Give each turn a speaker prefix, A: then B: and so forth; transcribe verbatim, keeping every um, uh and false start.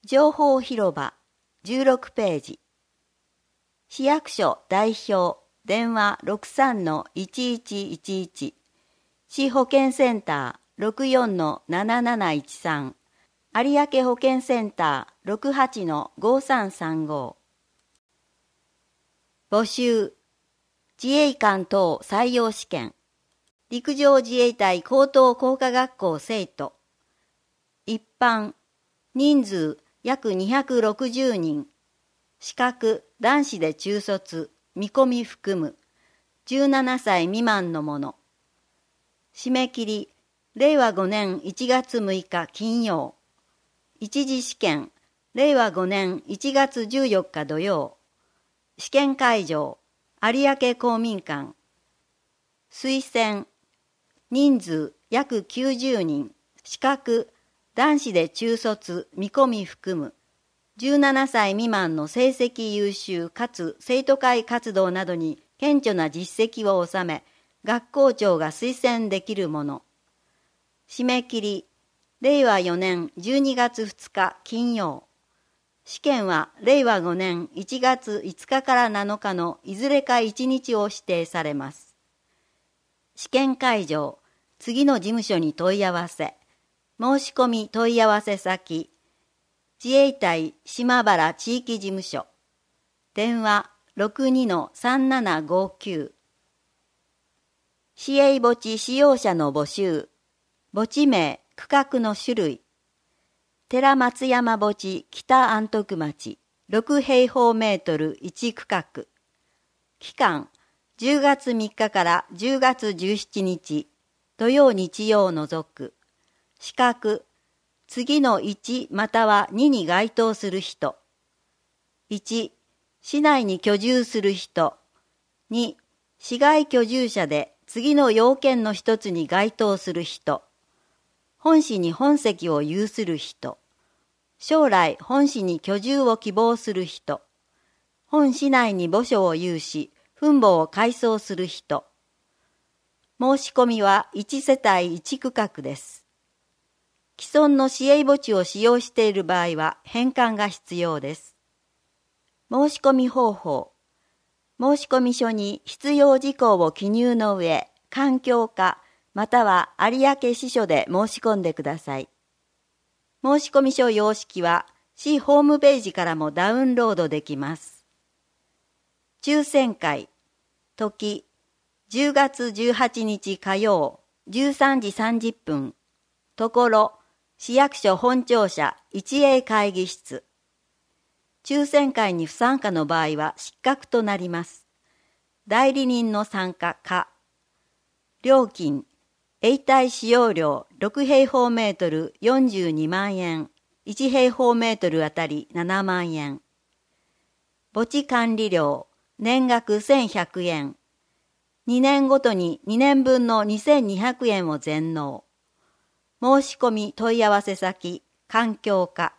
A: 情報広場じゅうろくページ。市役所代表電話 ろくさんのいちいちいちいち 市保健センター ろくよんのなななないちさん 有明保健センター ろくはちのごさんさんご。募集自衛官等採用試験陸上自衛隊高等工科学校生徒一般人数約にひゃくろくじゅうにん資格男子で中卒見込み含むじゅうななさい未満の者締め切りれいわごねんいちがつむいか金曜一次試験れいわごねんいちがつじゅうよっか土曜試験会場有明公民館推薦人数約きゅうじゅうにん資格男子で中卒見込み含むじゅうななさい未満の成績優秀かつ生徒会活動などに顕著な実績を収め学校長が推薦できるもの締め切りれいわよねんじゅうにがつふつか金曜試験はれいわごねんいちがついつかからなのかのいずれかいちにちを指定されます試験会場次の事務所に問い合わせ申し込み問い合わせ先自衛隊島原地域事務所電話 ろくにのさんななごきゅう 市営墓地使用者の募集墓地名区画の種類寺松山墓地北安徳町ろくへいほうメートルいち区画期間じゅうがつみっかからじゅうがつじゅうしちにち土曜日曜を除く資格次のいちまたはにに該当する人いち市内に居住する人に市外居住者で次の要件の一つに該当する人本市に本籍を有する人将来本市に居住を希望する人本市内に墓所を有し墳墓を改装する人申し込みはいちせたいいち区画です既存の市営墓地を使用している場合は返還が必要です。申し込み方法。申込書に必要事項を記入の上、環境課または有明支所で申し込んでください。申込書様式は市ホームページからもダウンロードできます。抽選会。時、じゅうがつじゅうはちにち火曜、じゅうさんじさんじゅっぷん。ところ、市役所本庁舎一営会議室。抽選会に不参加の場合は失格となります。代理人の参加可。料金、永代使用料ろくへいほうメートルよんじゅうにまんえん、いちへいほうメートルあたりななまんえん。墓地管理料、年額せんひゃくえん。にねんごとににねんぶんのにせんにひゃくえんを全納。申し込み問い合わせ先、環境課。